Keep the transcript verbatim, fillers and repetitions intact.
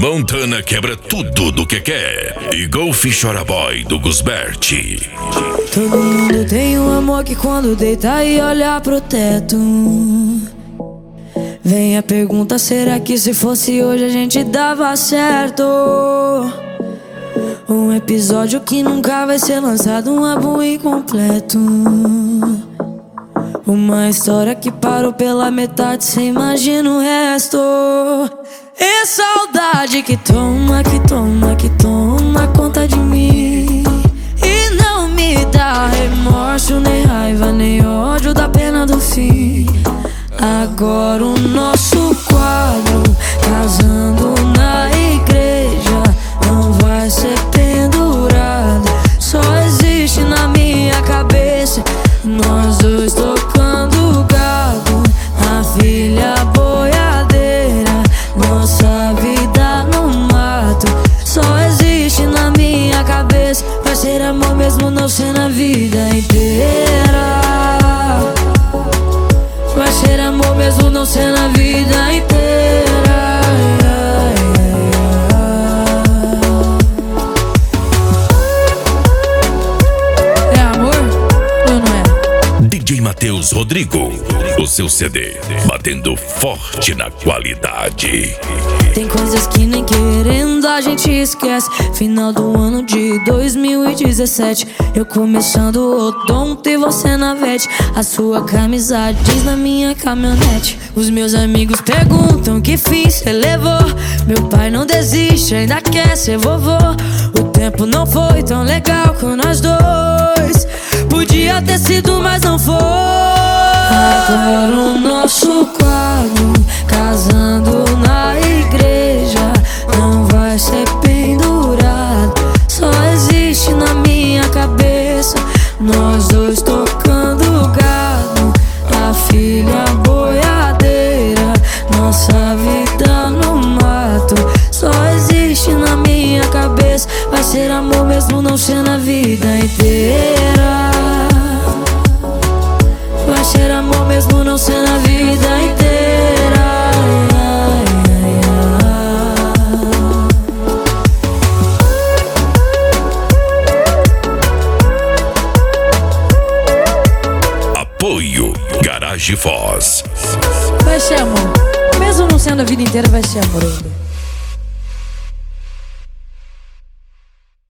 Montana quebra tudo do que quer. E Golf Chora Boy do Gusbert. Todo mundo tem um amor que quando deita e olha pro teto. Vem a pergunta, será que se fosse hoje a gente dava certo? Um episódio que nunca vai ser lançado, um álbum incompleto. Uma história que parou pela metade, cê imagina o resto. E saudade que toma, que toma, que toma conta de mim. E não me dá remorso, nem raiva, nem ódio da pena do fim. Agora o nosso quadro, casando na igreja, não vai ser pendurado. Só existe na minha cabeça, nós dois tocando gado, a filha boiadeira, nossa vida no mato. Só existe na minha cabeça, vai ser amor mesmo não ser na vida inteira. Vai ser amor mesmo não ser na vida inteira. É amor ou não é? D J Matheus Rodrigo, o seu C D batendo forte na qualidade. Tem coisas que nem querendo a gente esquece. Final do ano de dois mil e dezessete, eu começando o odonto e você na vete. A sua camisa jeans na minha caminhonete. Os meus amigos perguntam que fim cê levou. Meu pai não desiste, ainda quer ser vovô. O tempo não foi tão legal com nós dois. Podia ter sido, mas não foi. Agora o nosso quadro, casando na igreja, não vai ser pendurado. Só existe na minha cabeça, nós dois tocando gado, a filha boiadeira, nossa vida no mato. Só existe na minha cabeça, vai ser amor mesmo não ser na vida inteira. Vai ser amor mesmo não ser na vida inteira. Apoio Garage Foz. Vai ser amor, mesmo não sendo a vida inteira, vai ser amor ainda.